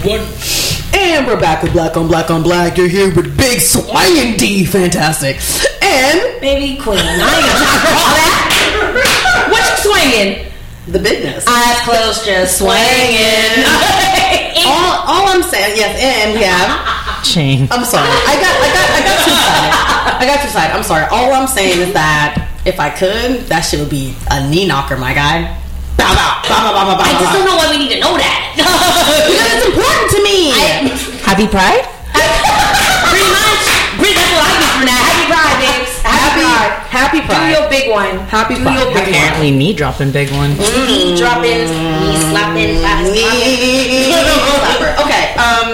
everyone. And we're back with Black on Black on Black. You're here with Big Swinging D. Fantastic. And Baby Queen. I ain't got time for all that. What you swinging? the business. Eyes closed, just swinging. all I'm saying, yes, and we have Shane. I'm sorry. I got two sides. I'm sorry. All I'm saying is that if I could, that shit would be a knee knocker, my guy. Bow, bow, bow, bow, bow, bow, I just don't know why we need to know that. because it's important to me. Happy Pride? Pretty much. That's what I do for now. Happy Pride, babes. Happy Do Pride. your big one. Happy Do Pride. your big one. Apparently knee dropping big one. Knee dropping, knee slapping, Okay,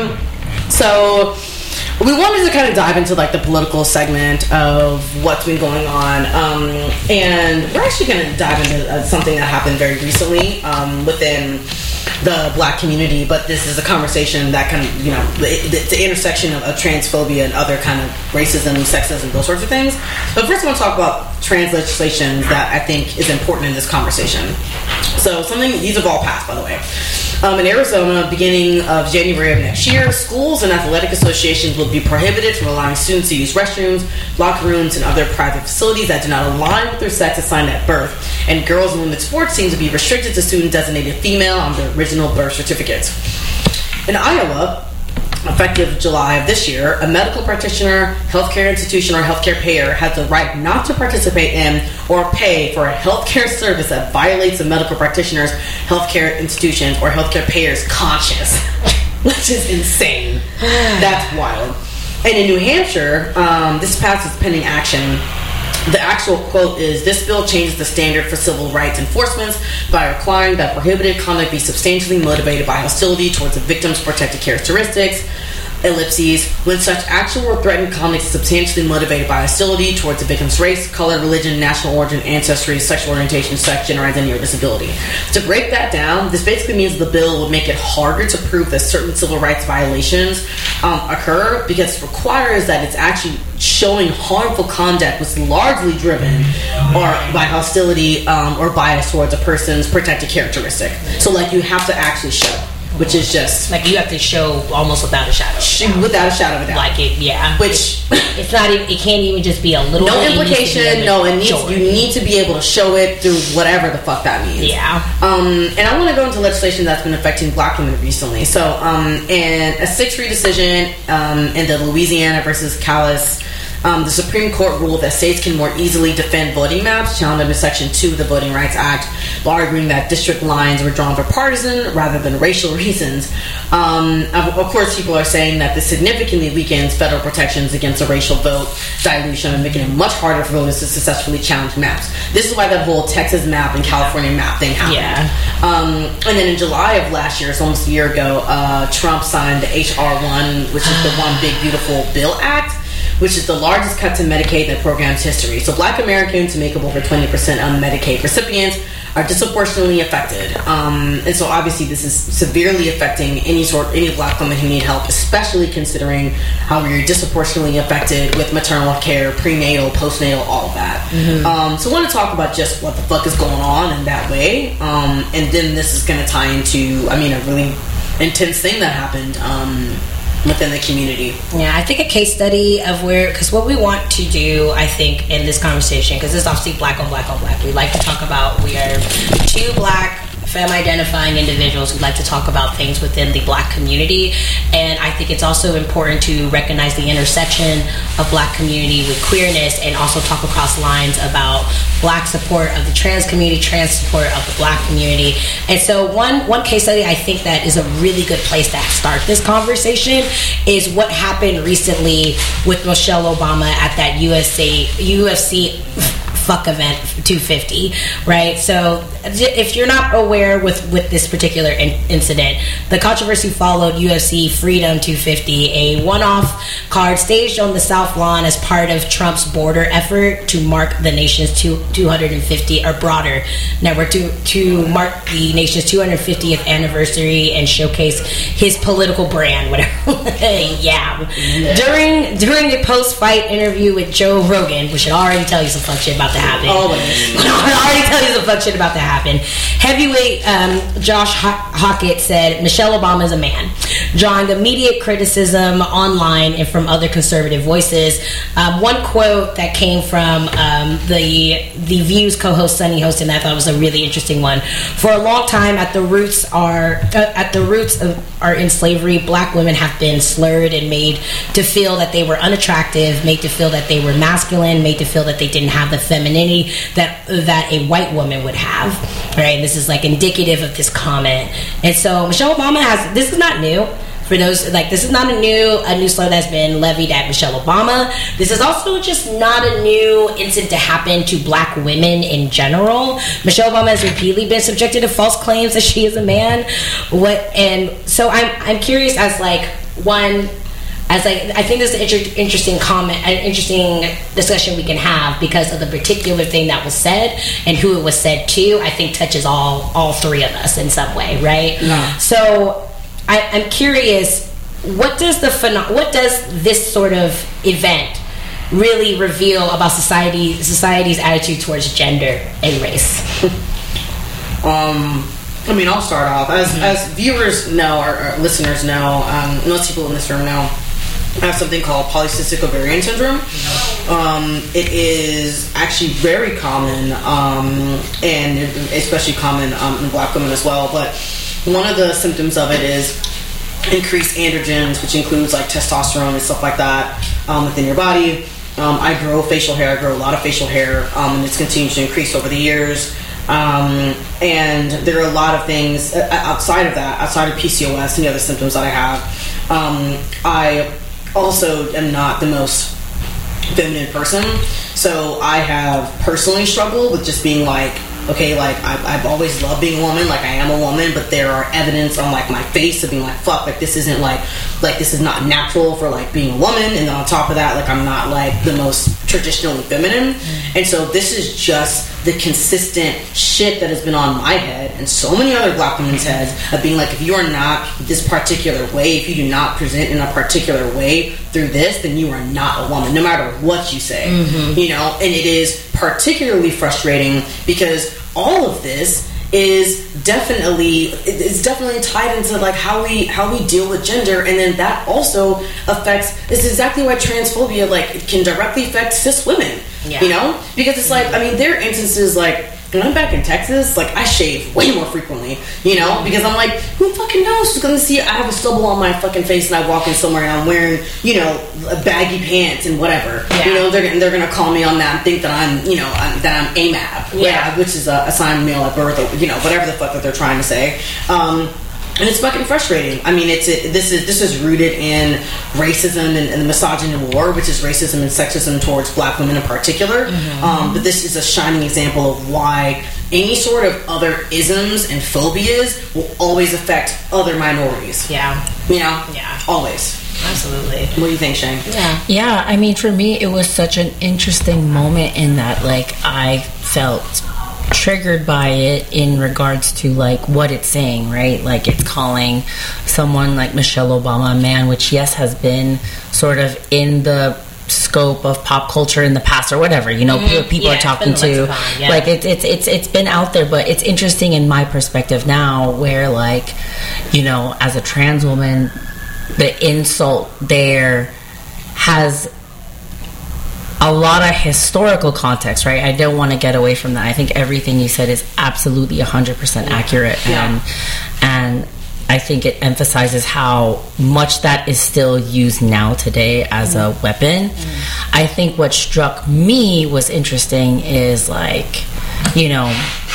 so we wanted to kind of dive into like the political segment of what's been going on, and we're actually going to dive into something that happened very recently within the Black community, but this is a conversation that kind of, the intersection of transphobia and other kind of racism, sexism, those sorts of things. But first I want to talk about trans legislation that I think is important in this conversation. So these have all passed, by the way. In Arizona, beginning of January of next year, schools and athletic associations will be prohibited from allowing students to use restrooms, locker rooms, and other private facilities that do not align with their sex assigned at birth. And girls and women's sports seem to be restricted to students designated female on their original birth certificates. In Iowa, effective July of this year, a medical practitioner, healthcare institution, or healthcare payer has the right not to participate in or pay for a healthcare service that violates a medical practitioner's, healthcare institutions, or healthcare payer's conscience, which is insane. That's wild. And in New Hampshire, this passes pending action. The actual quote is, "This bill changes the standard for civil rights enforcement by requiring that prohibited conduct be substantially motivated by hostility towards the victim's protected characteristics, ellipses, when such actual or threatened conduct is substantially motivated by hostility towards the victim's race, color, religion, national origin, ancestry, sexual orientation, sex, gender identity, or disability." To break that down, this basically means the bill would make it harder to prove that certain civil rights violations occur, because it requires that it's actually showing harmful conduct was largely driven or by hostility or bias towards a person's protected characteristic. So like you have to actually show, which is just Like you have to show almost without a shadow. without a shadow of a doubt. Like it, yeah. Which It's not even. It can't even just be a little. no bit. implication. No, it needs. Sure. You need to be able to show it through whatever the fuck that means. Yeah. And I want to go into legislation that's been affecting Black women recently. So, in a 6-3 decision in the Louisiana versus Calais. The Supreme Court ruled that states can more easily defend voting maps challenged under Section 2 of the Voting Rights Act, while arguing that district lines were drawn for partisan rather than racial reasons. Of course, people are saying that this significantly weakens federal protections against a racial vote dilution and making it much harder for voters to successfully challenge maps. This is why that whole Texas map and California map thing happened. Yeah. And then in July of last year, it's almost a year ago, Trump signed the H.R. 1, which is the One Big Beautiful Bill Act, which is the largest cut to Medicaid in the program's history. So Black Americans, who make up over 20% of Medicaid recipients, are disproportionately affected. And so obviously this is severely affecting any Black woman who need help, especially considering how we're disproportionately affected with maternal care, prenatal, postnatal, all of that. Mm-hmm. So I want to talk about just what the fuck is going on in that way. And then this is going to tie into, a really intense thing that happened within the community. Yeah, I think a case study of because what we want to do, I think, in this conversation, because this is obviously Black on Black on Black, we like to talk about, we are two Black femme-identifying individuals who like to talk about things within the Black community, and I think it's also important to recognize the intersection of Black community with queerness, and also talk across lines about Black support of the trans community, trans support of the Black community. And so one case study I think that is a really good place to start this conversation is what happened recently with Michelle Obama at that UFC fuck event 250, right? So if you're not aware with this particular incident, the controversy followed UFC Freedom 250, a one-off card staged on the South Lawn as part of Trump's border effort to mark the nation's 250 or broader network to mark the nation's 250th anniversary and showcase his political brand, whatever. Yeah. During a post-fight interview with Joe Rogan, which should already tell you some fuck shit about to happen. Always. I already tell you some fuck shit about to happen. Heavyweight Josh Hockett said Michelle Obama is a man. drawing immediate criticism online and from other conservative voices. One quote that came from the Views co-host Sunny Hostin, I thought was a really interesting one. For a long time, at the roots are in slavery, black women have been slurred and made to feel that they were unattractive, made to feel that they were masculine, made to feel that they didn't have the femininity that a white woman would have. Right? This is like indicative of this comment. And so Michelle Obama has, this is not new. For those, like, this is not a new slur that's been levied at Michelle Obama. This is also just not a new incident to happen to black women in general. Michelle Obama has repeatedly been subjected to false claims that she is a man. And so I'm curious I think this is an interesting comment, an interesting discussion we can have because of the particular thing that was said and who it was said to. I think touches all three of us in some way, right? Yeah. So I'm curious, what does this sort of event really reveal about society's attitude towards gender and race? I mean, I'll start off. As viewers know, or listeners know, most people in this room know, I have something called polycystic ovarian syndrome. It is actually very common, and especially common in black women as well. But one of the symptoms of it is increased androgens, which includes like testosterone and stuff like that within your body. I grow facial hair. I grow a lot of facial hair, and it's continued to increase over the years. And there are a lot of things outside of that, outside of PCOS and the other symptoms that I have. I also am not the most feminine person, so I have personally struggled with just being like, okay, like I've always loved being a woman, like I am a woman, but there are evidence on like my face of being like, fuck, like this isn't like this is not natural for like being a woman, and then on top of that, like I'm not like the most traditionally feminine, and so this is just the consistent shit that has been on my head and so many other black women's heads of being like, if you are not this particular way, if you do not present in a particular way through this, then you are not a woman, no matter what you say. You know, and it is particularly frustrating because all of this is definitely tied into like how we deal with gender, and then that also affects. This is exactly why transphobia like can directly affect cis women. You know, because it's like, I mean, there are instances like when I'm back in Texas, like I shave way more frequently, you know, because I'm like, who fucking knows who's gonna see I have a stubble on my fucking face and I walk in somewhere and I'm wearing, you know, baggy pants and whatever. You know, they're gonna call me on that and think that I'm, you know, that I'm AMAB, which is assigned male at birth, or, you know, whatever the fuck that they're trying to say. And it's fucking frustrating. I mean, this is rooted in racism and the misogyny war, which is racism and sexism towards black women in particular. But this is a shining example of why any sort of other isms and phobias will always affect other minorities. You know? Always. Absolutely. What do you think, Shane? Yeah, I mean, for me, it was such an interesting moment in that, like, I felt triggered by it in regards to like what it's saying, right? Like it's calling someone like Michelle Obama a man, which yes has been sort of in the scope of pop culture in the past or whatever, you know, people are talking to like it's been out there, but it's interesting in my perspective now where like, you know, as a trans woman, the insult there has a lot of historical context, right? I don't want to get away from that. I think everything you said is absolutely 100% accurate, and I think it emphasizes how much that is still used now today as a weapon. I think what struck me was interesting is like, you know,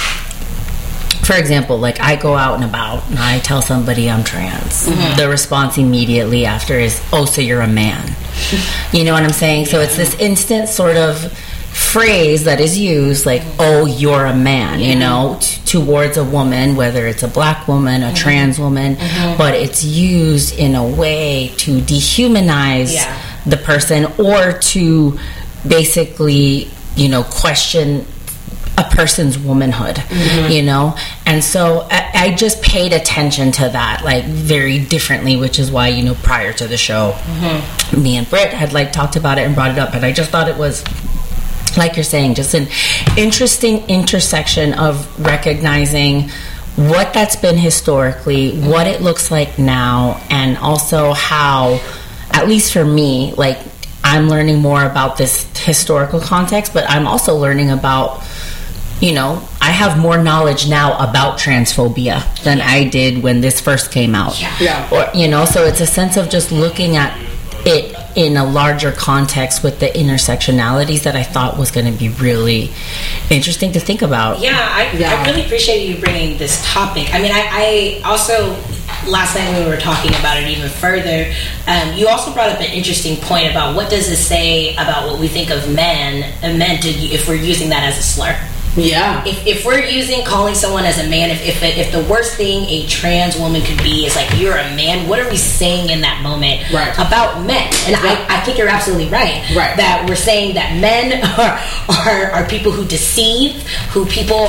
for example, like I go out and about and I tell somebody I'm trans. The response immediately after is, oh, so you're a man. You know what I'm saying? So it's this instant sort of phrase that is used like, oh, you're a man, you know, towards a woman, whether it's a black woman, a trans woman, but it's used in a way to dehumanize the person or to basically, you know, question a person's womanhood, you know? And so I just paid attention to that, like, very differently, which is why, you know, prior to the show, me and Britt had, like, talked about it and brought it up, and I just thought it was, like you're saying, just an interesting intersection of recognizing what that's been historically, what it looks like now, and also how, at least for me, like, I'm learning more about this historical context, but I'm also learning about, you know, I have more knowledge now about transphobia than I did when this first came out. Yeah. Or, you know, so it's a sense of just looking at it in a larger context with the intersectionalities that I thought was going to be really interesting to think about. I really appreciate you bringing this topic. I mean, I also, last night when we were talking about it even further, you also brought up an interesting point about what does it say about what we think of men if we're using that as a slur. Yeah. If we're calling someone as a man, if the worst thing a trans woman could be is like, you're a man, what are we saying in that moment about men? And I think you're absolutely right. That we're saying that men are people who deceive, who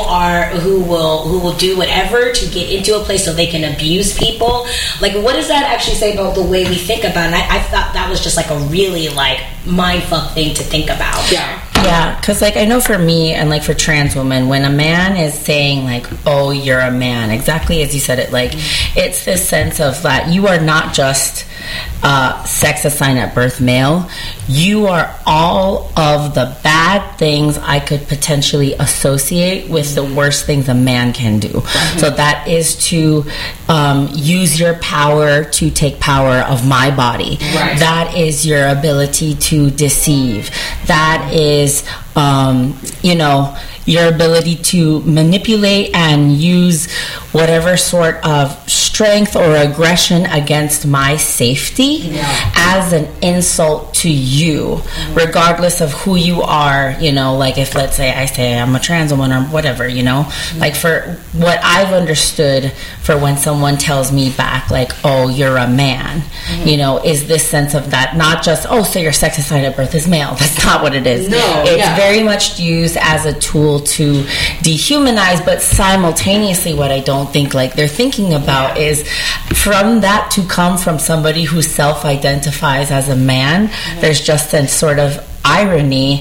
will do whatever to get into a place so they can abuse people. Like, what does that actually say about the way we think about it? And I thought that was just like a really like mindfuck thing to think about. Yeah, because, like, I know for me and, like, for trans women, when a man is saying, like, oh, you're a man, exactly as you said it, like, it's this sense of that you are not just sex assigned at birth male. You are all of the bad things I could potentially associate with the worst things a man can do. So that is to use your power to take power of my body. That is your ability to deceive. That is, you know, your ability to manipulate and use whatever sort of strength or aggression against my safety as an insult to you, regardless of who you are. You know, like, if, let's say, I say I'm a trans woman or whatever, you know, like, for what I've understood for when someone tells me back, like, oh, you're a man, you know, is this sense of that, not just, oh, so your sex assigned at birth is male. That's not what it is. It's very much used as a tool to dehumanize, but simultaneously what I don't think like they're thinking about is from that to come from somebody who self-identifies as a man. There's just a sort of irony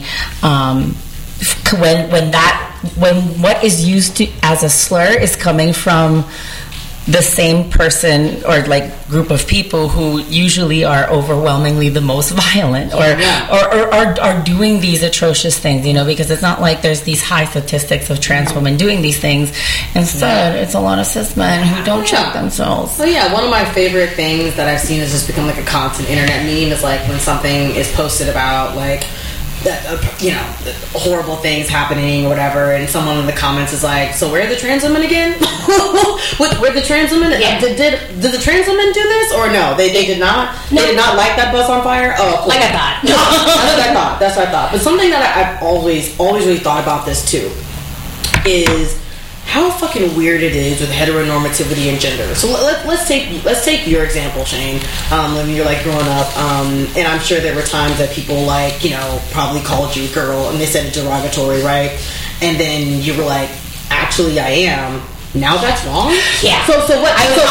when what is used as a slur is coming from the same person or like group of people who usually are overwhelmingly the most violent or are doing these atrocious things, you know, because it's not like there's these high statistics of trans women doing these things. Instead, it's a lot of cis men who don't check themselves. Well, yeah, one of my favorite things that I've seen has just become like a constant internet meme is like when something is posted about like you know, horrible things happening or whatever, and someone in the comments is like, so where are the trans women again? Where the trans women? Did the trans women do this or no? They did not. No. They did not light that bus on fire. Oh, cool. Like I thought. That's what I thought. But something that I've always really thought about this too is how fucking weird it is with heteronormativity and gender. So let's take your example, Shane. When you're like growing up, and I'm sure there were times that people like, you know, probably called you girl and they said it derogatory, right? And then you were like, actually I am. Now that's wrong. Yeah. So what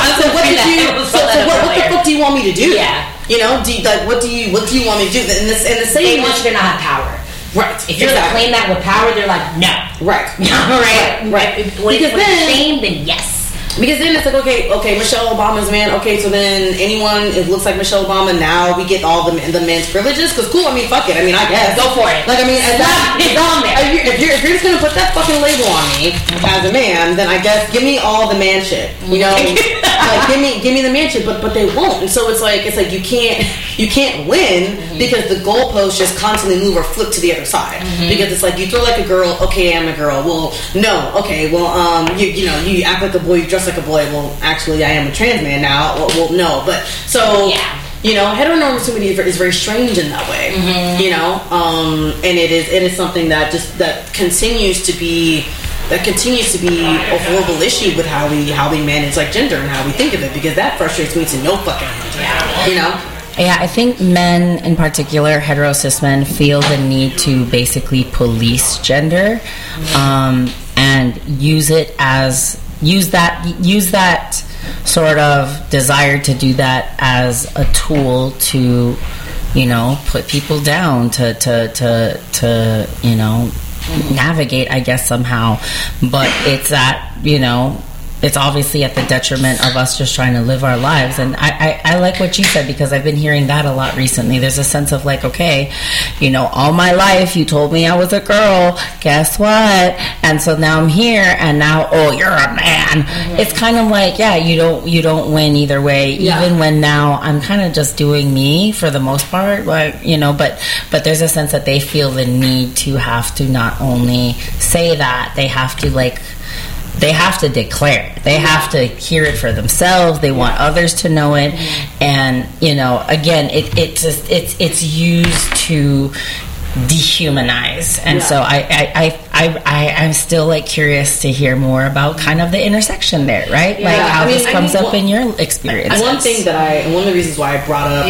the fuck do you want me to do? Yeah. You know, what do you want me to do? And the same. They want you to not have power. Right. If you're to claim that with power, they're like, no. Right. Right. When it's shame, then yes. Because then it's like, okay, Michelle Obama's man. Okay, so then anyone it looks like Michelle Obama. Now we get all the men's privileges. Because cool, I mean, fuck it. I mean, I guess go for it. Like, I mean, if you're just gonna put that fucking label on me as a man, then I guess give me all the man shit. You know, like give me the man shit. But they won't. And so it's like you can't win because the goalposts just constantly move or flip to the other side. Because it's like you throw like a girl. Okay, I'm a girl. Well, no. Okay, well, you know, you act like a boy. You dress like a boy. Well, actually, I am a trans man now. Well, no, but so you know, heteronormativity is very strange in that way. You know, and it is something that continues to be a horrible issue with how we manage like gender and how we think of it, because that frustrates me to no fucking end. You know. Yeah, I think men in particular, hetero cis men, feel the need to basically police gender and use that sort of desire to do that as a tool to, you know, put people down, to you know, navigate, I guess, somehow. But it's that, you know, it's obviously at the detriment of us just trying to live our lives. And I like what you said, because I've been hearing that a lot recently. There's a sense of like, okay, you know, all my life you told me I was a girl, guess what? And so now I'm here, and now, oh, you're a man. Mm-hmm. It's kind of like, yeah, you don't win either way. Yeah. Even when now I'm kind of just doing me for the most part, like, you know, but there's a sense that they feel the need to have to not only say that, they have to declare. They have to hear it for themselves. They want others to know it. Mm-hmm. And, you know, again, it's used to dehumanize. And so I'm still like curious to hear more about kind of the intersection there, right? Like how this comes up in your experience. One of the reasons why I brought up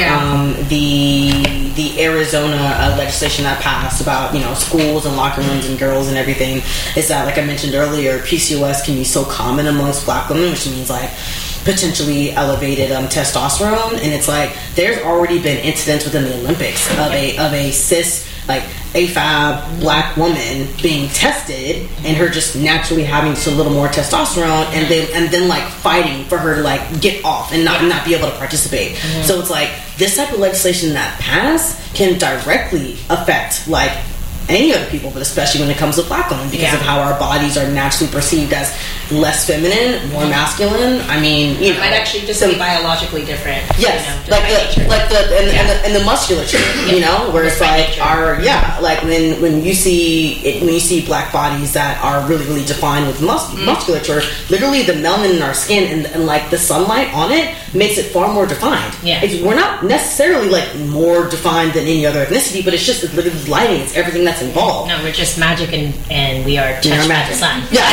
the Arizona legislation that passed about, you know, schools and locker rooms and girls and everything is that, like I mentioned earlier, PCOS can be so common amongst Black women, which means like potentially elevated testosterone. And it's like there's already been incidents within the Olympics of a cis, like AFAB Black woman being tested and her just naturally having just a little more testosterone, and then like fighting for her to like get off and not be able to participate. Mm-hmm. So it's like this type of legislation that passed can directly affect like any other people, but especially when it comes to Black women, because of how our bodies are naturally perceived as less feminine, more masculine. I mean, you know, it might actually just be biologically different. Yes, you know, the musculature, you know, where it's like like when you see Black bodies that are really, really defined with musculature, literally the melanin in our skin and like the sunlight on it makes it far more defined. Yeah, we're not necessarily like more defined than any other ethnicity, but it's just literally lighting. It's everything that's involved. No, we're just magic, and we are touched by the sun. Yeah,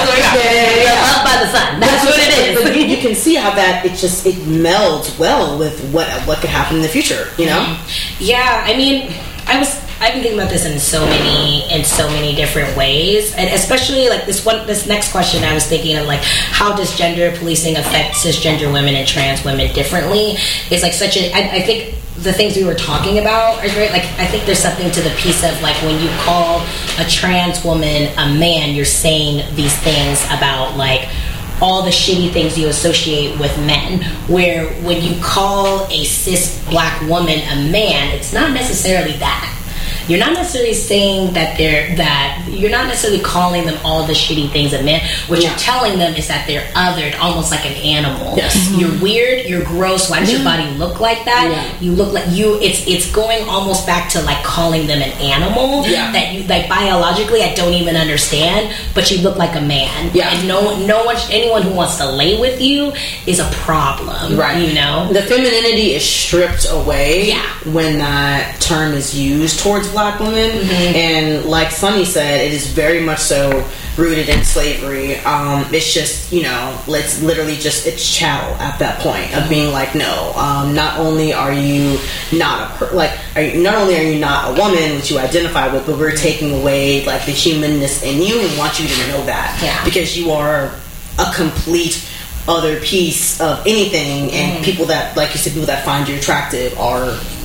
loved by the sun. That's what it is. But you can see how that it melds well with what could happen in the future. You know? Yeah, I mean, I've been thinking about this in so many different ways, and especially like this next question I was thinking of, like, how does gender policing affect cisgender women and trans women differently? Is like I think the things we were talking about are great. Like, I think there's something to the piece of like when you call a trans woman a man, you're saying these things about like all the shitty things you associate with men, where when you call a cis Black woman a man, it's not necessarily that. You're not necessarily saying you're not necessarily calling them all the shitty things of men. What you're telling them is that they're othered, almost like an animal. Yes. Mm-hmm. You're weird, you're gross, why does your body look like that? Yeah. You look like it's going almost back to like calling them an animal that you like biologically I don't even understand, but you look like a man. Yeah. And anyone who wants to lay with you is a problem. Right. You know? The femininity is stripped away when that term is used towards Black women. Mm-hmm. And like Sunny said, it is very much so rooted in slavery. It's just, you know, it's chattel at that point of being like, no, not only are you not are you not a woman, which you identify with, but we're taking away like the humanness in you and want you to know that because you are a complete other piece of anything. And people that, like you said, people that find you attractive are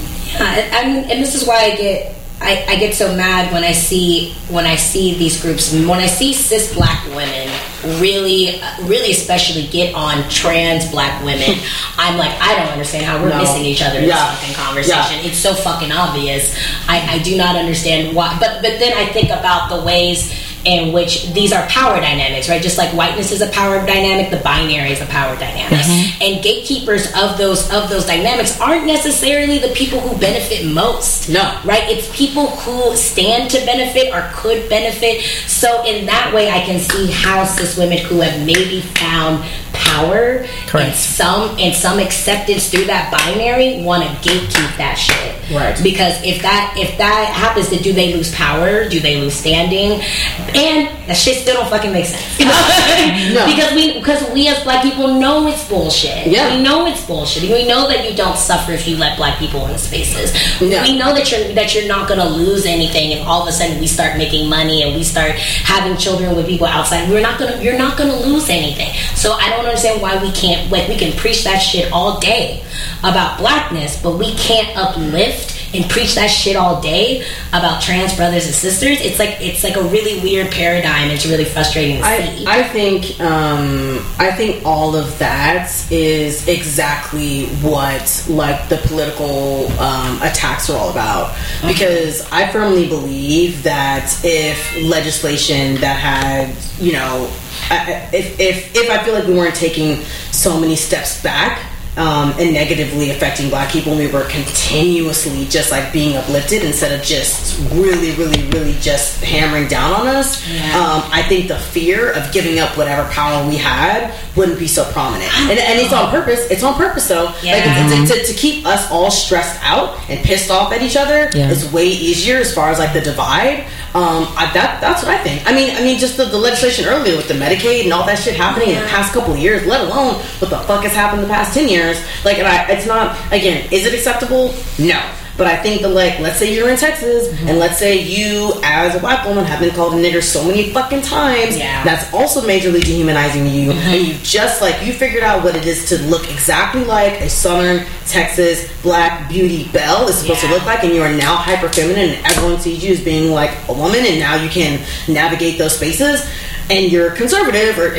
and this is why I get so mad when I see these groups, when I see cis Black women really especially get on trans Black women. I'm like, I don't understand how we're missing each other in this fucking conversation. It's so fucking obvious. I do not understand why. But then I think about the ways in which these are power dynamics, right? Just like whiteness is a power dynamic, the binary is a power dynamic. Mm-hmm. And gatekeepers of those dynamics aren't necessarily the people who benefit most. No. Right? It's people who stand to benefit or could benefit. So in that way, I can see how cis women who have maybe found power and some acceptance through that binary want to gatekeep that shit. Right. Because if that happens, then do they lose power? Do they lose standing? And that shit still don't fucking make sense. No. Because we as Black people know it's bullshit. Yeah. We know it's bullshit. We know that you don't suffer if you let Black people in the spaces. Yeah. We know that you're not gonna lose anything if all of a sudden we start making money and we start having children with people outside. You're not gonna lose anything. So I don't understand why we can't, like, we can preach that shit all day about Blackness, but we can't uplift and preach that shit all day about trans brothers and sisters. It's like a really weird paradigm. It's really frustrating to see. I think all of that is exactly what like the political attacks are all about. Because I firmly believe that if legislation that had, you know, if I feel like we weren't taking so many steps back and negatively affecting black people, and we were continuously just like being uplifted instead of just really just hammering down on us, I think the fear of giving up whatever power we had wouldn't be so prominent. And it's on purpose. It's on purpose though. Like, to keep us all stressed out and pissed off at each other is way easier as far as like the divide. That's what I think. I mean, just the legislation earlier with the Medicaid and all that shit happening in the past couple of years, let alone what the fuck has happened in the past 10 years. Like, and it's not, again, is it acceptable? No. But I think that, like, let's say you're in Texas, and let's say you, as a black woman, have been called a nigger so many fucking times, that's also majorly dehumanizing to you, and you just, like, you figured out what it is to look exactly like a Southern Texas black beauty belle is supposed to look like, and you are now hyper feminine, and everyone sees you as being, like, a woman, and now you can navigate those spaces. And you're conservative, or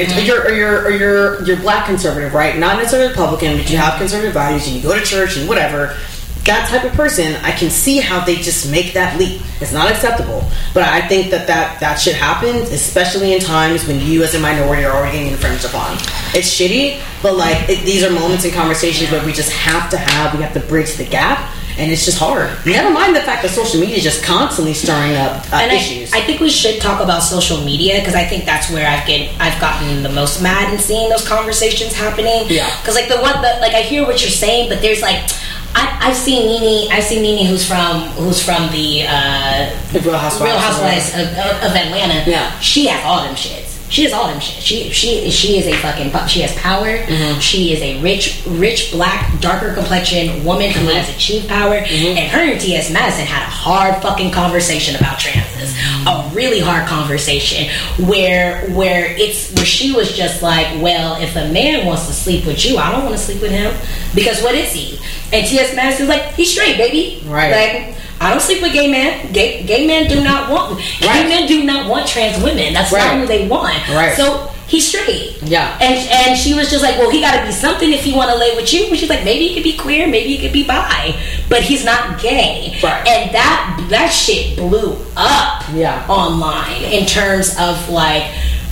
you're black conservative, right? Not necessarily Republican, but you have conservative values, and you go to church and whatever. That type of person, I can see how they just make that leap. It's not acceptable, but I think that shit happens, especially in times when you as a minority are already getting infringed upon. It's shitty, but like these are moments in conversations where we just have to bridge the gap. And it's just hard. Never mind the fact that social media is just constantly stirring up issues. I think we should talk about social media, because I think that's where I've gotten the most mad in seeing those conversations happening. Yeah. Because like I hear what you're saying, but there's like I've seen Nene who's from the Real Housewives of Atlanta. Yeah. She has all them shits. She has all them shit. She is a fucking. She has power. She is a rich black, darker complexion woman who has achieved power. And her and T.S. Madison had a hard fucking conversation about transes. A really hard conversation where she was just like, well, if a man wants to sleep with you, I don't want to sleep with him, because what is he? And T.S. Madison's like, he's straight, baby. Right. Like, I don't sleep with gay men. Gay men do not want. Gay men do not want trans women. That's not who they want. Right. So he's straight. Yeah. And she was just like, well, he got to be something if he want to lay with you. And she's like, maybe he could be queer, maybe he could be bi, but he's not gay. Right. And that shit blew up. Online in terms of like.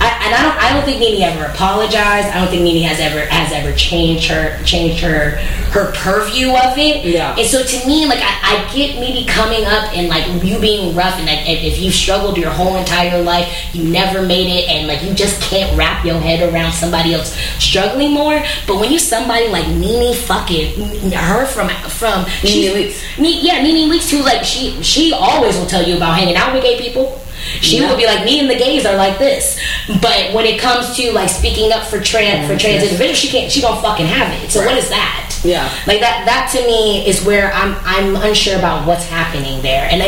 I don't think Nene ever apologized. I don't think Nene has ever changed her purview of it. Yeah. And so to me, like I get maybe coming up and like you being rough, and like if you've struggled your whole entire life, you never made it, and like you just can't wrap your head around somebody else struggling more. But when you somebody like Nene fucking her from Nene Leakes, who like she always will tell you about hanging out with gay people. She will be like, me and the gays are like this. But when it comes to like speaking up for trans individuals, she don't fucking have it. So what is that? Yeah. Like that to me is where I'm unsure about what's happening there. And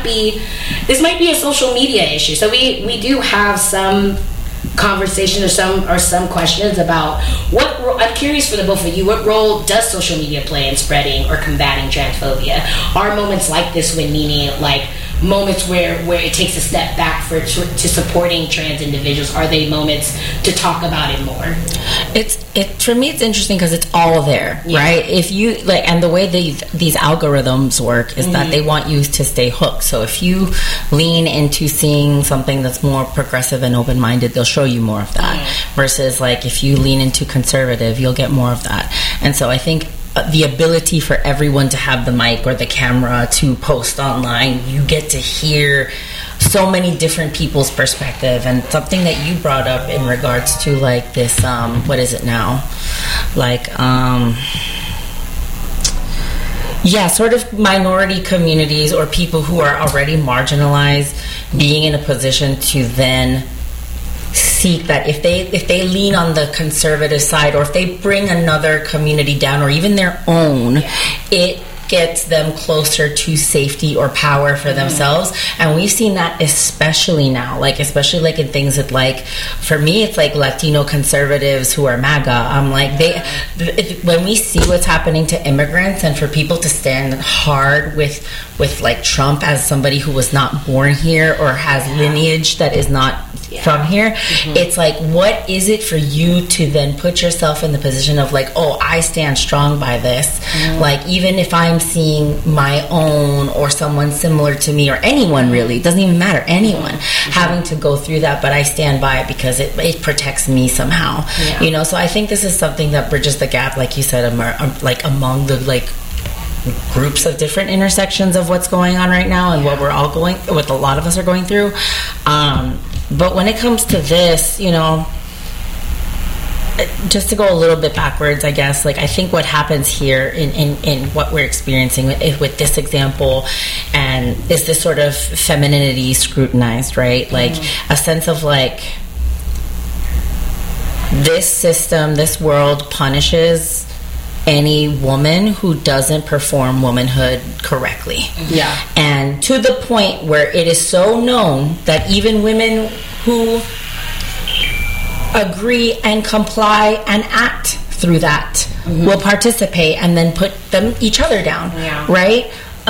this might be a social media issue. So we do have some conversation or some questions about what role, I'm curious for the both of you, what role does social media play in spreading or combating transphobia? Are moments like this with Nene like moments where it takes a step back to supporting trans individuals? Are they moments to talk about it more? For me it's interesting because it's all there, right? If you like, and the way these algorithms work is that they want you to stay hooked. So if you lean into seeing something that's more progressive and open-minded, they'll show you more of that. Versus like if you lean into conservative, you'll get more of that. And so I think the ability for everyone to have the mic or the camera to post online, you get to hear so many different people's perspective. And something that you brought up in regards to like this what is it now, like sort of minority communities or people who are already marginalized being in a position to then seek that if they lean on the conservative side, or if they bring another community down, or even their own, it gets them closer to safety or power for themselves. And we've seen that especially now, like especially like in things that, like, for me it's like Latino conservatives who are MAGA. I'm like, when we see what's happening to immigrants, and for people to stand hard with like Trump as somebody who was not born here or has lineage that is not from here, it's like, what is it for you to then put yourself in the position of like, oh, I stand strong by this, like, even if I'm seeing my own or someone similar to me, or anyone really, it doesn't even matter, anyone having to go through that, but I stand by it because it protects me somehow, you know. So I think this is something that bridges the gap, like you said, like among the like groups of different intersections of what's going on right now, and what a lot of us are going through. But when it comes to this, you know, just to go a little bit backwards, I guess, like, I think what happens here in what we're experiencing with this example, and is this sort of femininity scrutinized, right? Like a sense of like, this system, this world punishes any woman who doesn't perform womanhood correctly. Yeah. And to the point where it is so known that even women who agree and comply and act through that will participate and then put each other down. Yeah. Right?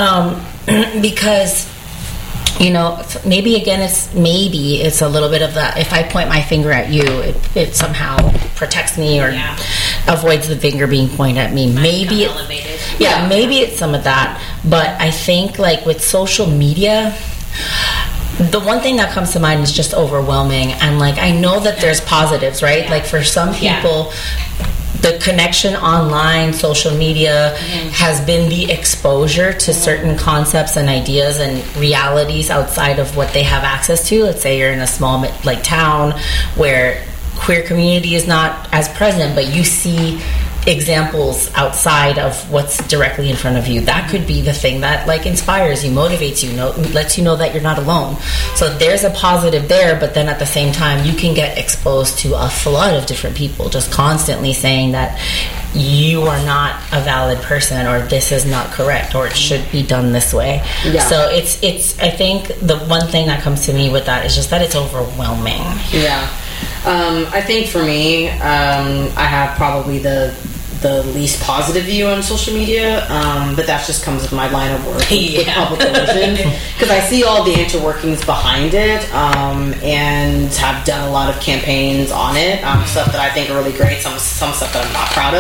Because, you know, maybe it's a little bit of that, if I point my finger at you, it somehow protects me or avoids the finger being pointed at me. Maybe maybe it's some of that. But I think, like, with social media, the one thing that comes to mind is just overwhelming. And, like, I know that there's positives, right? Like, for some people, the connection online, social media, has been the exposure to certain concepts and ideas and realities outside of what they have access to. Let's say you're in a small, like, town where queer community is not as present, but you see examples outside of what's directly in front of you. That could be the thing that, like, inspires you, motivates you, lets you know that you're not alone. So there's a positive there, but then at the same time, you can get exposed to a flood of different people just constantly saying that you are not a valid person, or this is not correct, or it should be done this way. Yeah. So it's I think the one thing that comes to me with that is just that it's overwhelming. Yeah. I think for me, I have probably the least positive view on social media, but that just comes with my line of work with public relations, because I see all the interworkings behind it, and have done a lot of campaigns on it, stuff that I think are really great, some stuff that I'm not proud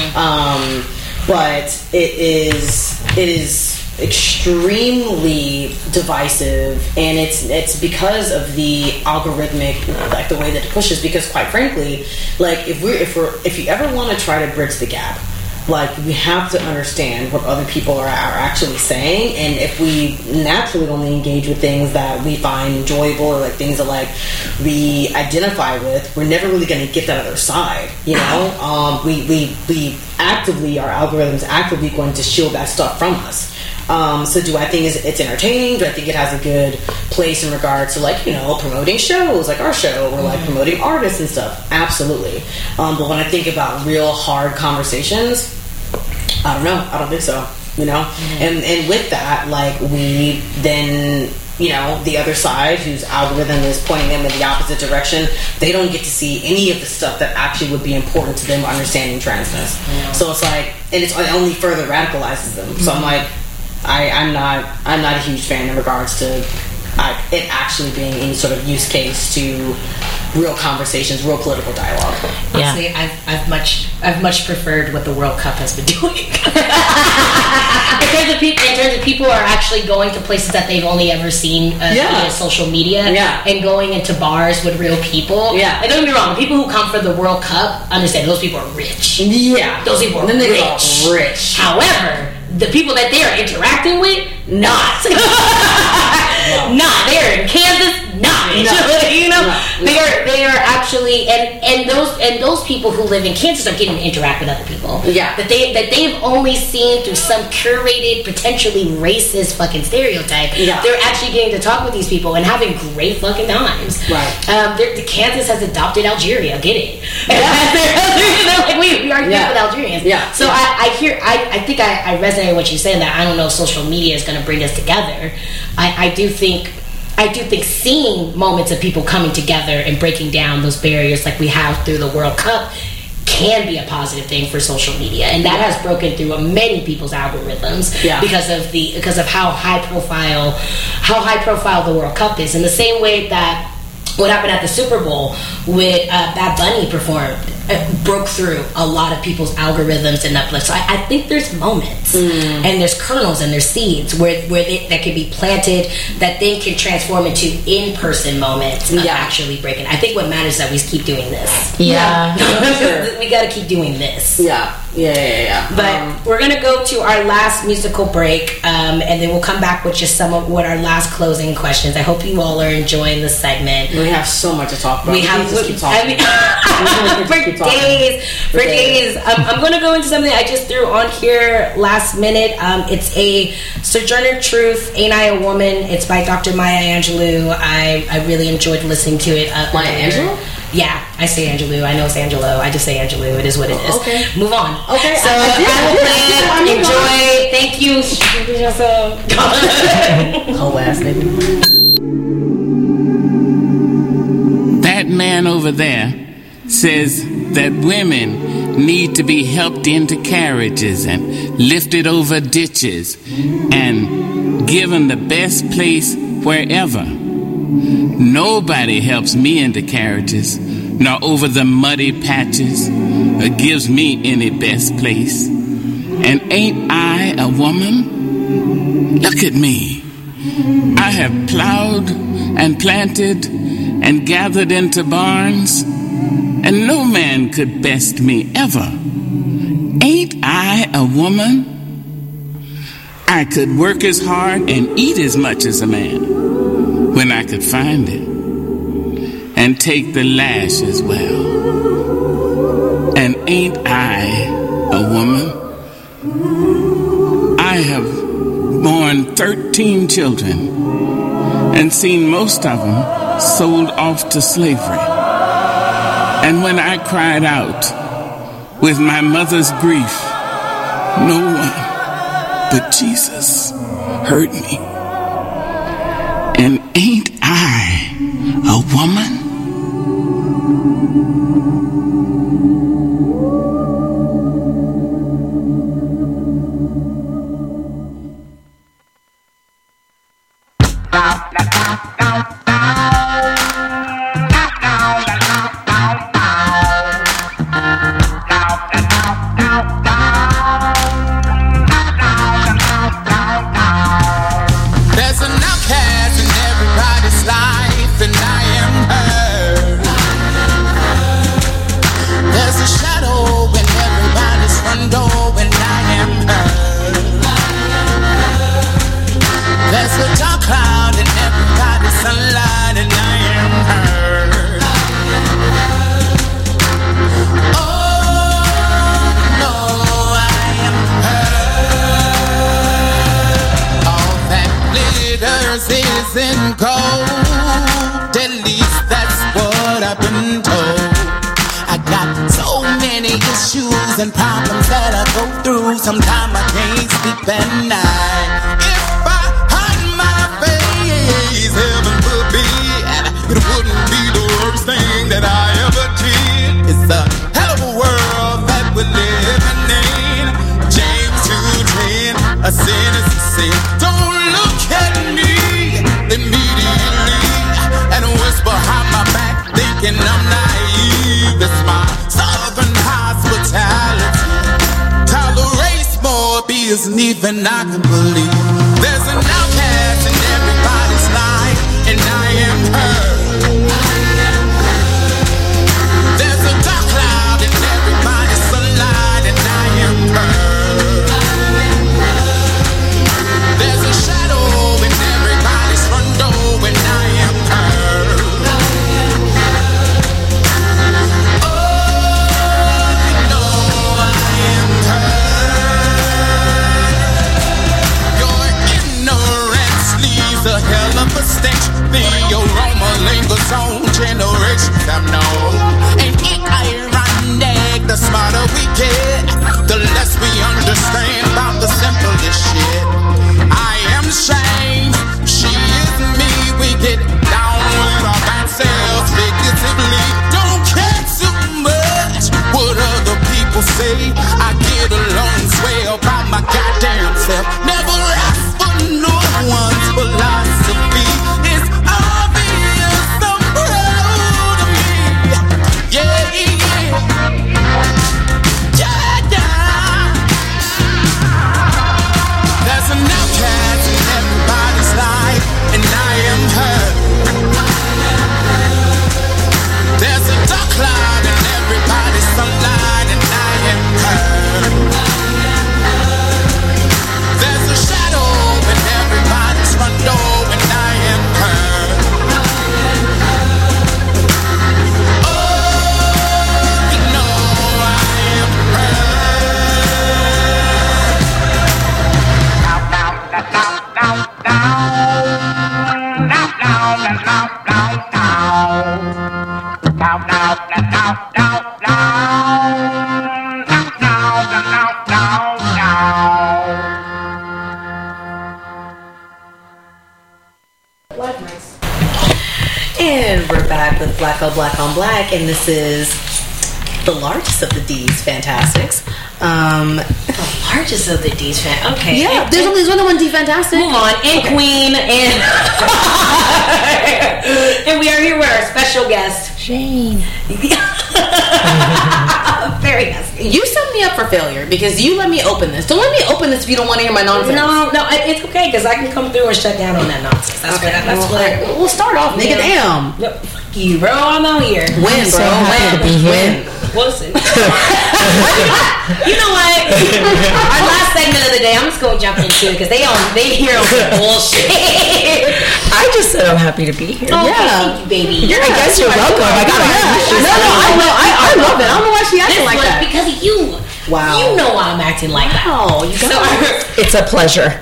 of, but it is extremely divisive, and it's because of the algorithmic, like, the way that it pushes. Because quite frankly, like, if you ever want to try to bridge the gap, like, we have to understand what other people are actually saying, and if we naturally only engage with things that we find enjoyable, or like things that, like, we identify with, we're never really going to get that other side, you know. We actively, our algorithms actively going to shield that stuff from us. So do I think it's entertaining? Do I think it has a good place in regards to, like, you know, promoting shows like our show, or like promoting artists and stuff? Absolutely. But when I think about real hard conversations, I don't know. I don't think so. You know? And with that, like, we then, you know, the other side, whose algorithm is pointing them in the opposite direction, they don't get to see any of the stuff that actually would be important to them understanding transness. So it's like, and it only further radicalizes them. So I'm like, I'm not a huge fan in regards to it actually being any sort of use case to real conversations, real political dialogue. Honestly, I've much preferred what the World Cup has been doing. in terms of people are actually going to places that they've only ever seen via social media, and going into bars with real people. Yeah, and don't get me wrong, people who come for the World Cup, understand those people are rich. Yeah, those people are rich. However, the people that they are interacting with, not. Not. They're in Kansas, not. You know, they are actually, and those people who live in Kansas are getting to interact with other people. Yeah, that they've only seen through some curated, potentially racist fucking stereotype. Yeah, they're actually getting to talk with these people and having great fucking times. Right. The Kansas has adopted Algeria. Get it? They're like, we are here with Algerians. Yeah. So I think I resonate with what you're saying, that I don't know if social media is going to bring us together. I do think seeing moments of people coming together and breaking down those barriers like we have through the World Cup can be a positive thing for social media, and that has broken through many people's algorithms because of how high profile the World Cup is. In the same way that what happened at the Super Bowl with Bad Bunny broke through a lot of people's algorithms and uplifts. So I think there's moments and there's kernels and there's seeds where that can be planted that then can transform into in-person moments of actually breaking. I think what matters is that we keep doing this. Yeah. Sure. We got to keep doing this. Yeah. But we're going to go to our last musical break, and then we'll come back with just some of what our last closing questions. I hope you all are enjoying the segment. We have so much to talk about. We just keep talking. For days. I'm going to go into something I just threw on here last minute. It's a Sojourner Truth, Ain't I a Woman? It's by Dr. Maya Angelou. I really enjoyed listening to it. Maya Angelou? Yeah, I say Angelou. I know it's Angelo. I just say Angelou. It is what it is. Okay. Move on. Okay. So I will play it. Enjoy. Thank you. Whole ass nigga. That man over there says that women need to be helped into carriages and lifted over ditches and given the best place wherever. Nobody helps me into carriages, nor over the muddy patches, or gives me any best place. And ain't I a woman? Look at me. I have plowed and planted and gathered into barns, and no man could best me ever. Ain't I a woman? I could work as hard and eat as much as a man when I could find it, and take the lash as well. And ain't I a woman? I have borne 13 children and seen most of them sold off to slavery. And when I cried out with my mother's grief, no one but Jesus heard me. And ain't I a woman? And problems that I go through, sometimes I can't sleep at night. If I hide my face, heaven forbid, it wouldn't be the worst thing that I ever did. It's a hell of a world that we're living in. James 2:10, a sin is a sin. Don't look at me immediately and whisper behind my back, thinking I'm naive. It's my southern hospitality. Tolerates more abuse than even I can believe. There's an outcast in everybody's life, and I am her. There's a dark cloud in everybody's sunlight, and I am her. There's a shadow in everybody's front door, and I am her. have never asked for no one's philosophy. It's obvious I'm proud of me. Yeah, yeah. Yeah, yeah. There's an outcast in everybody's life, and I am her. There's a dark cloud in everybody's sunlight, and I am her. There's a shadow in everybody's front door, and I am her. Oh, you know I am her. And we're back with Black on Black on Black, and this is the largest of the D's Fantastics. The largest of the D's fan. Okay. Yeah, there's only one D Fantastic. Move on. And Queen and and we are here with our special guest, Shane. Very nice. You set me up for failure because you let me open this. Don't let me open this if you don't want to hear my nonsense. No, it's okay because I can come through and shut down on that nonsense. That's Okay, that's what. we'll start off. Nigga, damn. Yep. Fuck you, bro. I'm out here. Win, bro. so happy to be here. Listen. You know what? Our last segment of the day, I'm just gonna jump into it because they hear on some bullshit. I just said I'm happy to be here. Okay, Yeah. thank you, baby. I guess you're welcome. I got I love it. I don't know why she acting This like was that. because of you. Wow. You know why I'm acting like that. Oh, you got It's a pleasure.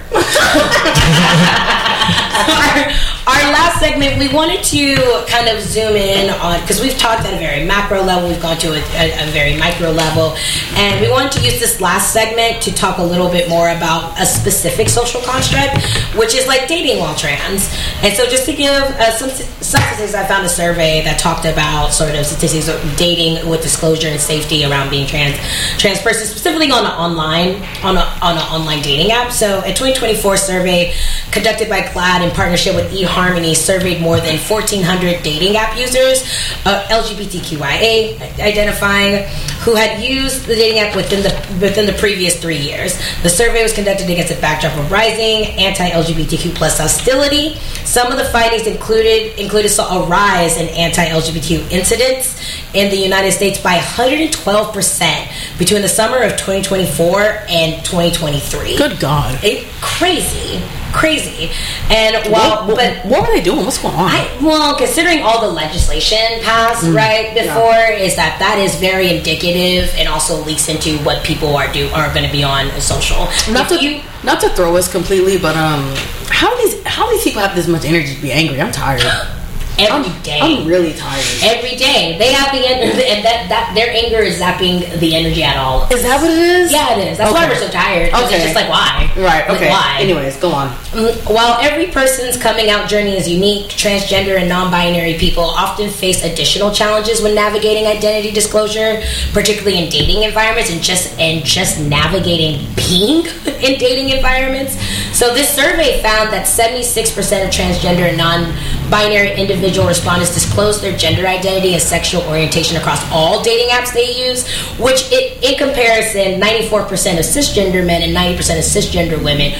Our last segment, we wanted to kind of zoom in on, because we've talked at a very macro level, we've gone to a very micro level, and we wanted to use this last segment to talk a little bit more about a specific social construct, which is like dating while trans. And so just to give some statistics, I found a survey that talked about sort of statistics of dating with disclosure and safety around being trans person, specifically on an online dating app. So a 2024 survey conducted by GLAAD in partnership with eHarmony surveyed more than 1,400 dating app users, LGBTQIA identifying, who had used the dating app within the previous 3 years. The survey was conducted against a backdrop of rising anti-LGBTQ plus hostility. Some of the findings included saw a rise in anti-LGBTQ incidents in the United States by 112% between the summer of 2024 and 2023. Good God. Crazy. And what were they doing? What's going on? Considering all the legislation passed right before, is that is very indicative and also leaks into what people are going to be on social. Not to throw us completely, but how do these people have this much energy to be angry? I'm tired. Every day. I'm really tired. Every day. They have the energy, and that their anger is zapping the energy at all. Is that what it is? Yeah, it is. That's why we're so tired. Okay. It's just like, why? Right, okay. Like, why? Anyways, go on. While every person's coming out journey is unique, transgender and non-binary people often face additional challenges when navigating identity disclosure, particularly in dating environments and just navigating being in dating environments. So this survey found that 76% of transgender and non-binary individual respondents disclosed their gender identity and sexual orientation across all dating apps they use, which in comparison, 94% of cisgender men and 90% of cisgender women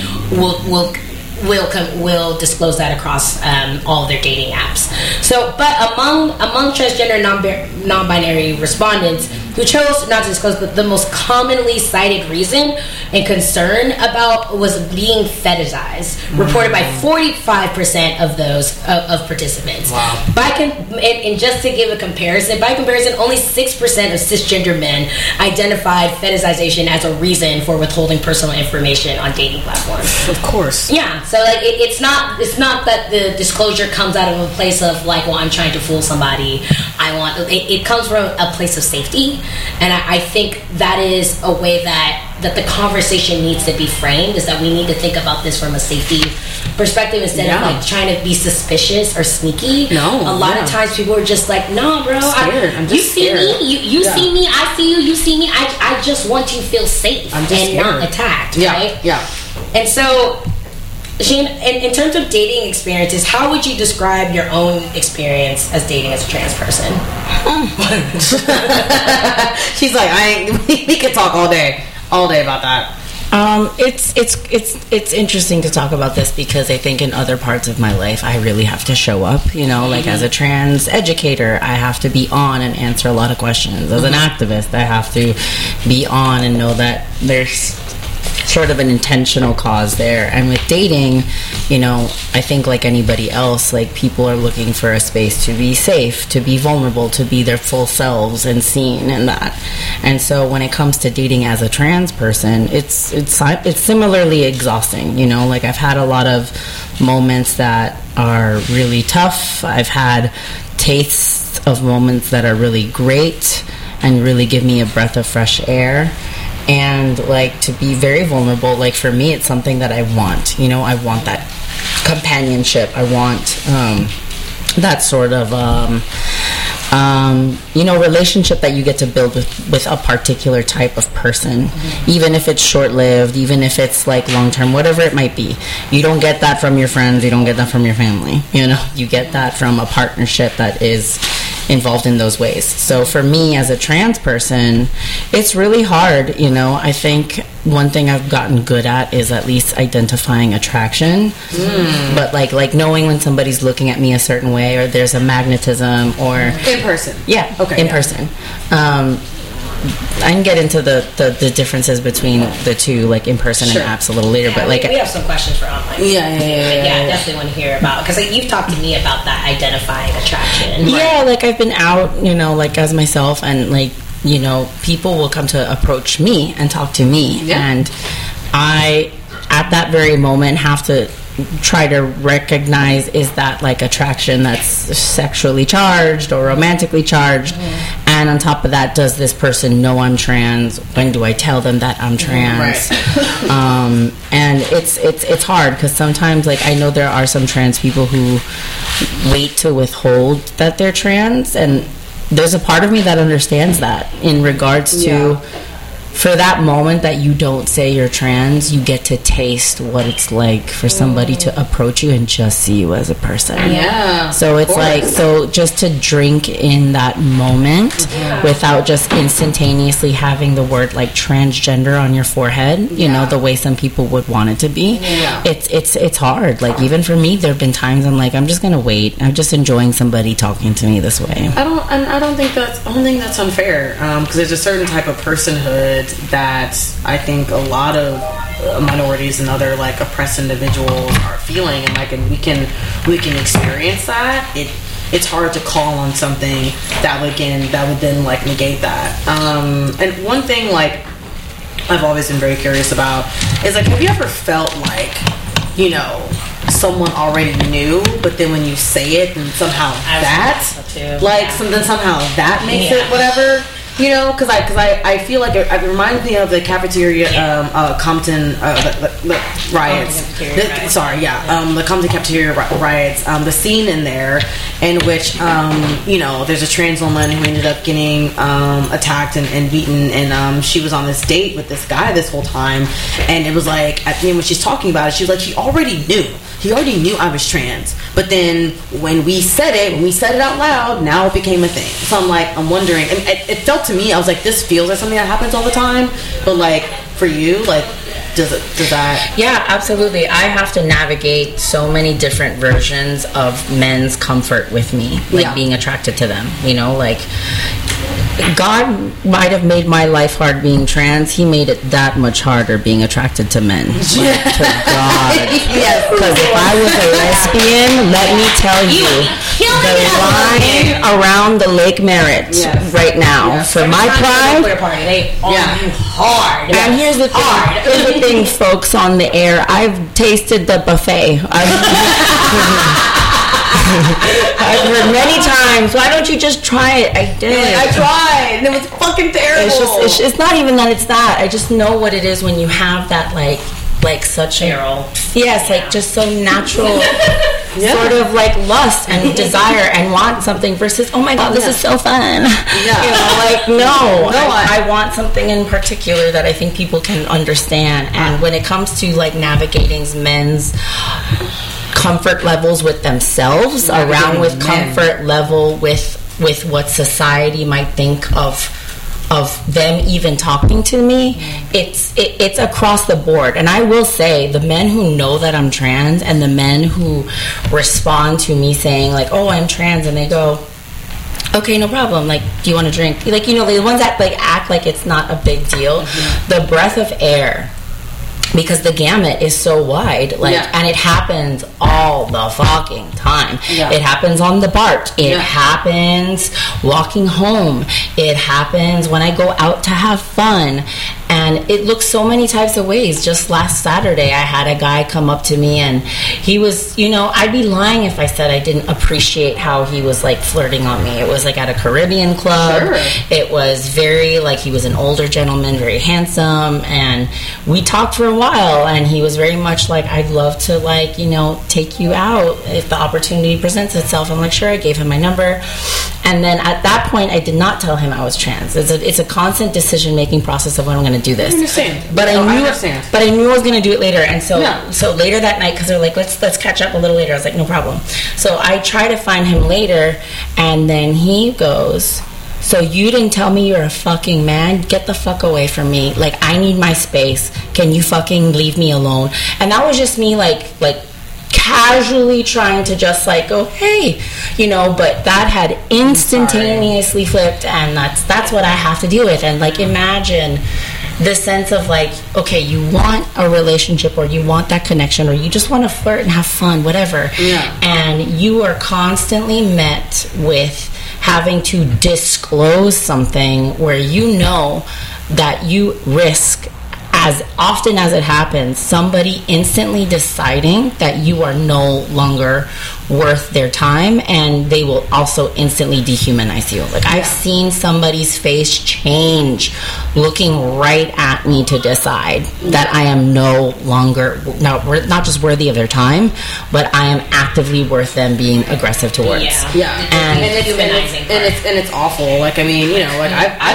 will disclose that across all of their dating apps. So, but among transgender and non-binary respondents who chose not to disclose, but the most commonly cited reason and concern about was being fetishized, reported by 45% of those of participants. Wow. And just to give a comparison, by comparison, only 6% of cisgender men identified fetishization as a reason for withholding personal information on dating platforms. Of course. Yeah, so like it's not that the disclosure comes out of a place of like, well, I'm trying to fool somebody. It comes from a place of safety, and I think that is a way that the conversation needs to be framed, is that we need to think about this from a safety perspective instead of like trying to be suspicious or sneaky. No, a lot of times people are just like, no, bro, you see me, you see me, I see you, you see me. I just want you to feel safe and scared. not attacked. Yeah, right? yeah. And so, Sheen, in terms of dating experiences, how would you describe your own experience as dating as a trans person? She's like, we could talk all day about that. It's interesting to talk about this because I think in other parts of my life I really have to show up, you know, like as a trans educator I have to be on and answer a lot of questions. As an activist I have to be on and know that there's sort of an intentional cause there. And with dating, you know, I think like anybody else, like people are looking for a space to be safe, to be vulnerable, to be their full selves and seen and that. And so when it comes to dating as a trans person, it's similarly exhausting, you know, like I've had a lot of moments that are really tough. I've had tastes of moments that are really great and really give me a breath of fresh air. And like to be very vulnerable, like for me it's something that I want, you know, I want that companionship, I want that sort of you know, relationship that you get to build with a particular type of person, even if it's short-lived, even if it's like long-term, whatever it might be. You don't get that from your friends, you don't get that from your family, you know, you get that from a partnership that is involved in those ways. So for me as a trans person, it's really hard, you know. I think one thing I've gotten good at is at least identifying attraction, but like knowing when somebody's looking at me a certain way or there's a magnetism or in person. Yeah, okay, in person. I can get into the differences between the two, like in person and apps a little later. Yeah, but like we have some questions for online. Yeah, I definitely want to hear about, because like, you've talked to me about that identifying attraction. Yeah, like I've been out, you know, like as myself, and like, you know, people will come to approach me and talk to me, and I at that very moment have to try to recognize, is that like attraction that's sexually charged or romantically charged, and on top of that, does this person know I'm trans? When do I tell them that I'm trans? And it's hard because sometimes, like, I know there are some trans people who wait to withhold that they're trans, and there's a part of me that understands that in regards to for that moment that you don't say you're trans, you get to taste what it's like for somebody to approach you and just see you as a person. Yeah. So it's like, so just to drink in that moment without just instantaneously having the word like transgender on your forehead, you know, the way some people would want it to be. Yeah. It's hard. Like even for me, there have been times I'm like, I'm just gonna wait. I'm just enjoying somebody talking to me this way. I don't think that's unfair, because there's a certain type of personhood that I think a lot of minorities and other like oppressed individuals are feeling, and like, and we can experience that. It's hard to call on something that would then like negate that. And one thing like I've always been very curious about is like, have you ever felt like, you know, someone already knew, but then when you say it, and somehow somehow that makes it whatever. You know, because I feel like it reminds me of the cafeteria Compton the riots. The Compton cafeteria riots. The scene in there in which you know, there's a trans woman who ended up getting attacked and beaten, and she was on this date with this guy this whole time, and it was like at the end when she's talking about it, she was like, he already knew I was trans, but then when we said it out loud, now it became a thing. So I'm wondering, and it felt to me, I was like, this feels like something that happens all the time, but like for you, like does that? Yeah, absolutely. I have to navigate so many different versions of men's comfort with me, like being attracted to them, you know, like God might have made my life hard being trans. He made it that much harder being attracted to men. Like, to God. Because if I was a lesbian, let me tell you, the line around the Lake Merritt right now for my pride. They are hard. And here's the thing, folks on the air. I've tasted the buffet. I've heard many times, why don't you just try it? I did. I tried, and it was fucking terrible. It's not even that it's that. I just know what it is when you have that, like such a... Carol. Yes, like just so natural... sort of like lust and desire and want something versus, oh my God, this is so fun. Yeah. You know, like, I want something in particular that I think people can understand. And when it comes to like navigating men's comfort levels with themselves, around with comfort level with what society might think of them even talking to me, it's across the board. And I will say, the men who know that I'm trans and the men who respond to me saying like, oh, I'm trans, and they go, okay, no problem, like, do you want to drink? Like, you know, the ones that like act like it's not a big deal, the breath of air, because the gamut is so wide, like, and it happens all the fucking time. It happens on the BART. It happens walking home. It happens when I go out to have fun. And it looks so many types of ways. Just last Saturday, I had a guy come up to me, and he was, you know, I'd be lying if I said I didn't appreciate how he was, like, flirting on me. It was, like, at a Caribbean club. It was very, like, he was an older gentleman, very handsome, and we talked for a while, and he was very much like, I'd love to, like, you know, take you out if the opportunity presents itself. I'm like, sure. I gave him my number. And then at that point, I did not tell him I was trans. It's a constant decision-making process of when I'm going to do this. I understand. But I knew I was going to do it later. And so later that night, because they're like, let's catch up a little later. I was like, no problem. So I try to find him later, and then he goes, so you didn't tell me you're a fucking man? Get the fuck away from me. Like, I need my space. Can you fucking leave me alone? And that was just me, like casually trying to just like go, hey, you know, but that had instantaneously flipped, and that's what I have to deal with. And like, imagine the sense of like, okay, you want a relationship, or you want that connection, or you just want to flirt and have fun, whatever, and you are constantly met with having to disclose something where you know that you risk, as often as it happens, somebody instantly deciding that you are no longer worth their time, and they will also instantly dehumanize you. Like, I've seen somebody's face change looking right at me to decide that I am no longer, not just worthy of their time, but I am actively worth them being aggressive towards. And it's awful. Like, I mean, you know, like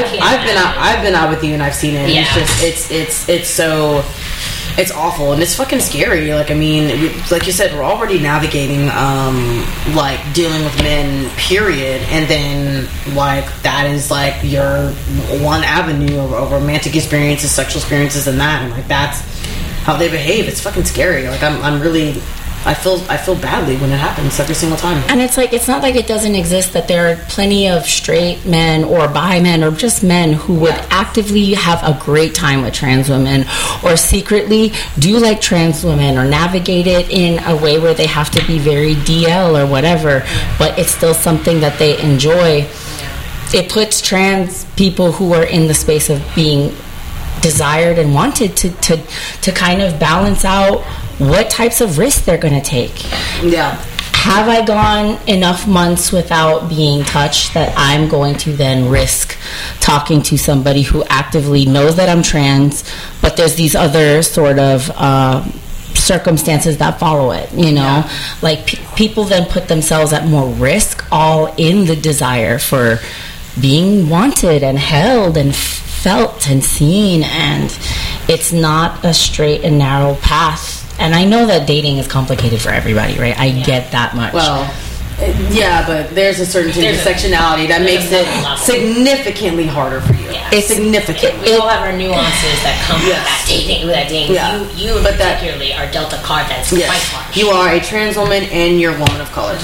I've been out with you, and I've seen it. And it's just it's so. It's awful, and it's fucking scary. Like, I mean, like you said, we're already navigating, like, dealing with men, period, and then, like, that is, like, your one avenue of romantic experiences, sexual experiences, and that, and, like, that's how they behave. It's fucking scary. Like, I'm really... I feel badly when it happens every single time. And it's like, it's not like it doesn't exist, that there are plenty of straight men or bi men or just men who would actively have a great time with trans women, or secretly do like trans women, or navigate it in a way where they have to be very DL or whatever, but it's still something that they enjoy. It puts trans people who are in the space of being desired and wanted to kind of balance out what types of risks they're going to take. Have I gone enough months without being touched that I'm going to then risk talking to somebody who actively knows that I'm trans, but there's these other sort of circumstances that follow it, you know? Like, people then put themselves at more risk, all in the desire for being wanted and held and felt and seen, and it's not a straight and narrow path. And I know that dating is complicated for everybody, right? I get that much. Well, yeah, but there's a certain intersectionality that makes it significantly harder for you. It's significant. We all have our nuances that come with that dating. You particularly are dealt a card that's quite harsh. You are a trans woman, and you're a woman of color.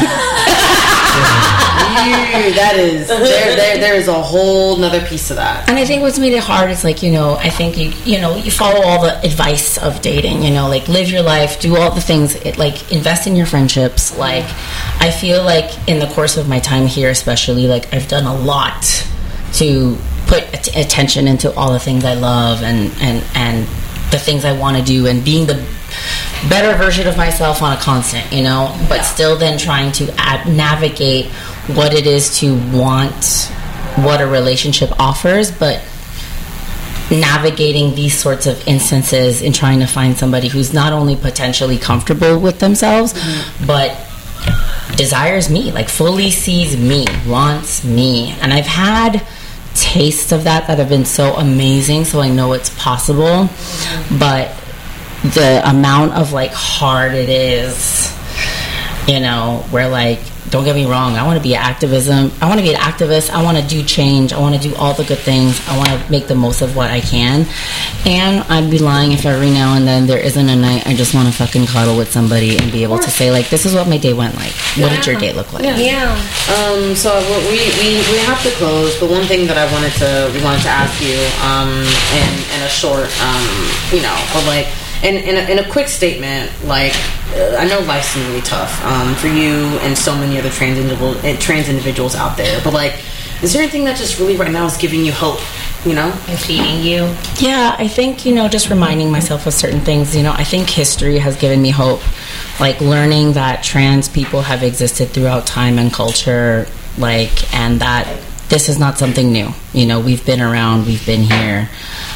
That is there is a whole nother piece to that. And I think what's made it hard is, like, you know, I think you follow all the advice of dating, you know, like, live your life, do all the things, like, invest in your friendships. Like, I feel like in the course of my time here, especially, like, I've done a lot to put attention into all the things I love and the things I want to do, and being the better version of myself on a constant, you know, but still then trying to navigate what it is to want what a relationship offers, but navigating these sorts of instances in trying to find somebody who's not only potentially comfortable with themselves, but desires me, like fully sees me, wants me. And I've had tastes of that have been so amazing, so I know it's possible. But the amount of like hard it is, you know, where like, don't get me wrong, I want to be an activist. I want to do change. I want to do all the good things. I want to make the most of what I can. And I'd be lying if every now and then there isn't a night I just want to fucking cuddle with somebody and be able to say like, this is what my day went like. What did your day look like? Yeah. So we have to close, but one thing that we wanted to ask you in a short but like in a quick statement, like I know life's been really tough for you and so many other trans individuals out there, but like, is there anything that just really right now is giving you hope, you know, and feeding you? Yeah, I think, you know, just reminding myself of certain things. You know, I think history has given me hope, like learning that trans people have existed throughout time and culture, like, and that this is not something new. You know, we've been around, we've been here.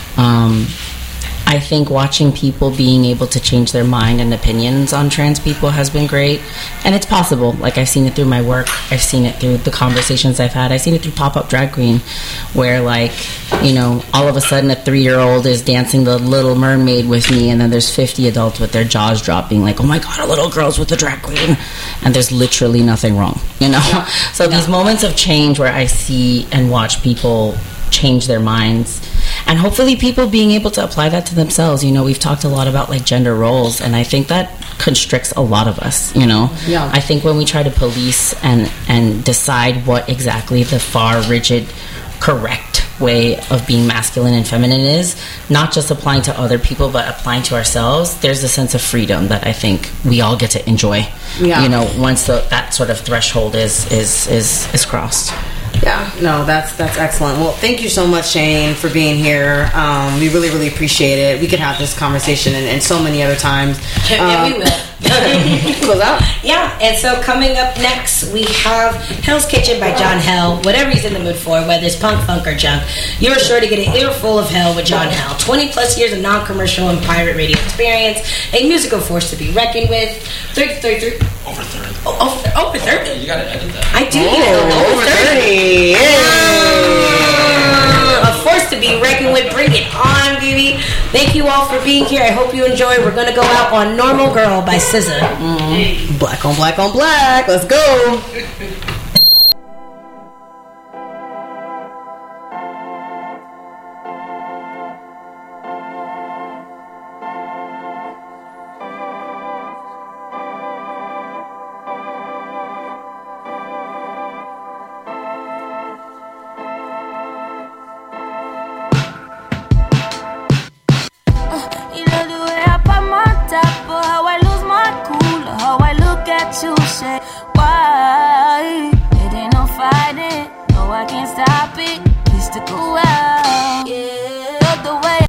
I think watching people being able to change their mind and opinions on trans people has been great. And it's possible. Like, I've seen it through my work. I've seen it through the conversations I've had. I've seen it through Pop-Up Drag Queen, where, like, you know, all of a sudden a 3-year-old is dancing the Little Mermaid with me, and then there's 50 adults with their jaws dropping, like, oh my God, a little girl's with the drag queen. And there's literally nothing wrong, you know? Yeah. So these moments of change where I see and watch people change their minds, and hopefully people being able to apply that to themselves. You know, we've talked a lot about like gender roles, and I think that constricts a lot of us, you know. Yeah. I think when we try to police and decide what exactly the far rigid correct way of being masculine and feminine is, not just applying to other people but applying to ourselves, there's a sense of freedom that I think we all get to enjoy. You know, once that sort of threshold is crossed. Yeah, no, that's excellent. Well, thank you so much, Shane, for being here. We really, really appreciate it. We could have this conversation and so many other times. Yeah, we will. Close out. Yeah, and so coming up next, we have Hell's Kitchen by John Hell. Whatever he's in the mood for, whether it's punk, funk, or junk, you're sure to get an earful of hell with John Hell. 20 plus years of non-commercial and pirate radio experience, a musical force to be reckoned with. 33. Over 30. Over 30? Yeah, you gotta edit that. I do need over 30. A force to be reckoned with. Bring it on, baby. Thank you all for being here. I hope you enjoy. We're gonna go out on Normal Girl by SZA. Black on black on black. Let's go. You say why? It ain't no fighting. No, I can't stop it. Please stick around. Yeah, the way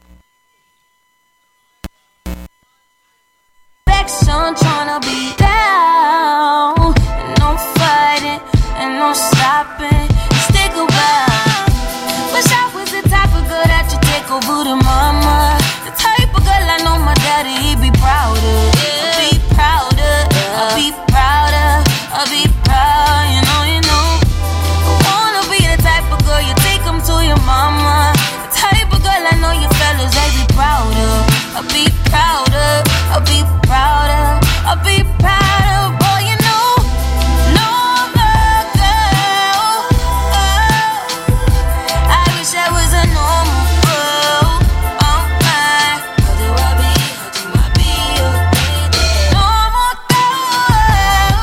affection tryna be down. And no fighting and no stopping. Stick around. Wish I was the type of girl that you take over to mama. The type of girl I know my daddy he'd be proud of. Be proud of. I'll be proud, you know. I wanna be the type of girl you take them to your mama. The type of girl I know your fellas, they be proud of. I'll be proud of, I'll be proud of, I'll be proud of, boy, you know. Normal girl, I wish I was a normal girl. Oh my, how do I be your normal girl?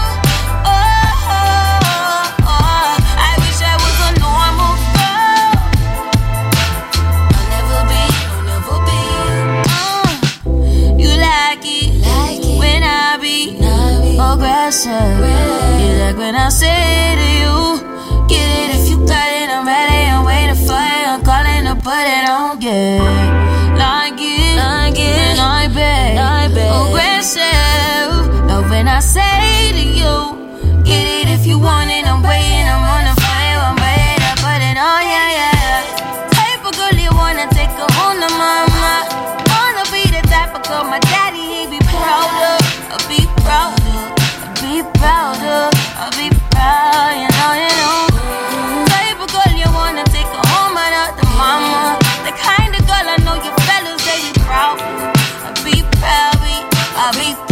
I wish I was a normal girl. I'll never be. You like it when I be aggressive. You like when I say to you, get it if you got it. I'm ready, I'm waiting for it. I'm calling to put it on, yeah. Like it, I bet. Aggressive. Love when I say to you, get it if you want it. I'm waiting, I'm on the fire, I'm ready to put it on, yeah. Type of girl you wanna take I be